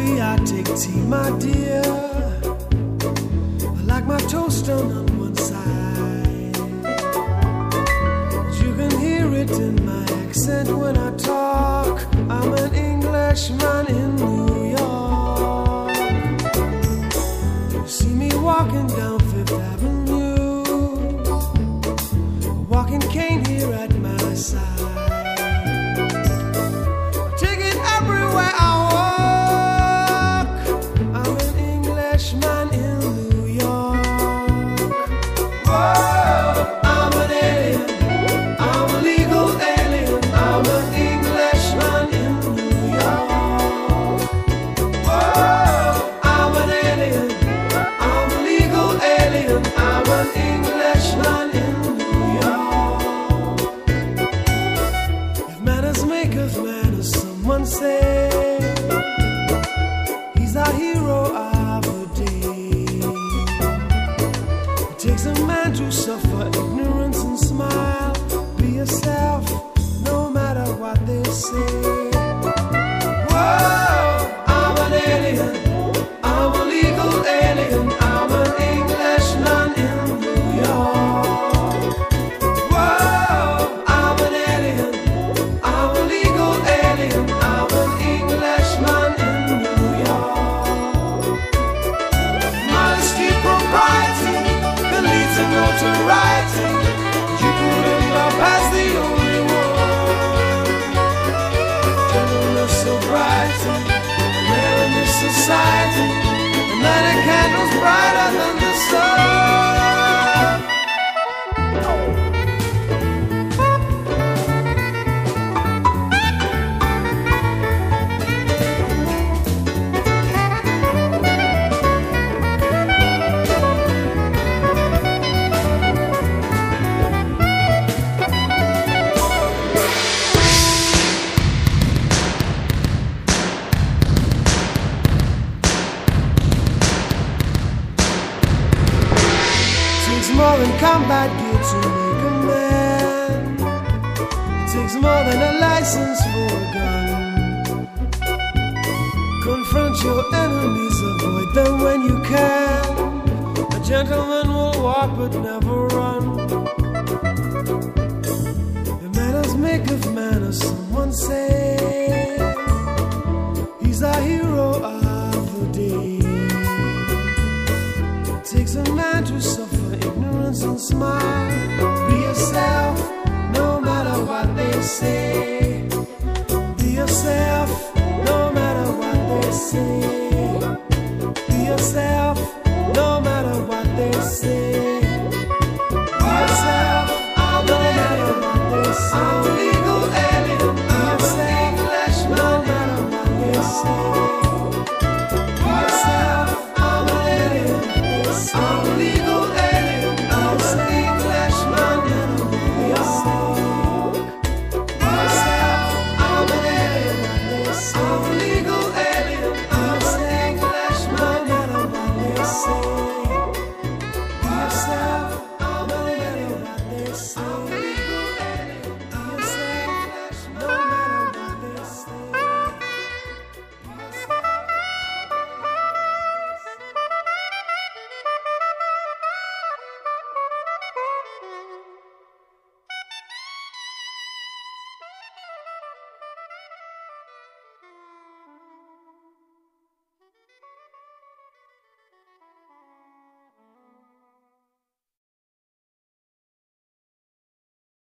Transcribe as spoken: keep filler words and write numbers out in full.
coffee, I take tea, my dear. I like my toast done on one side. You can hear it in my accent when I talk. I'm an Englishman in New York. You see me walking down Fifth Avenue, a walking cane here at my side. Take it everywhere I walk. I'm an Englishman in New York. Whoa, I'm an alien. I'm a legal alien. I'm an Englishman in New York. Whoa, I'm an alien. I'm a legal alien. I'm an Englishman in New York. If manners make of manners, someone say he's our hero of the day. It takes a man to suffer ignorance and smile. Be yourself, no matter what they say. Whoa, I'm an alien. I'm a legal alien. I'm an Englishman in New York. Whoa, I'm an alien. I'm a legal alien. I'm an Englishman in New York. Modesty, propriety can lead to notoriety. You couldn't love as the only one. Gentleness, sobriety, rare in this society. And light a candles brighter than the sun. Takes more than combat gear to make a man. It takes more than a license for a gun. Confront your enemies, avoid them when you can. A gentleman will walk but never run. The manners make of manners, someone say. He's our hero of the day. It takes a man to suffer ignorance and smile. Be yourself, no matter what they say. Be yourself, no matter what they say. Be yourself, no matter what they say. Be yourself, no matter what they say.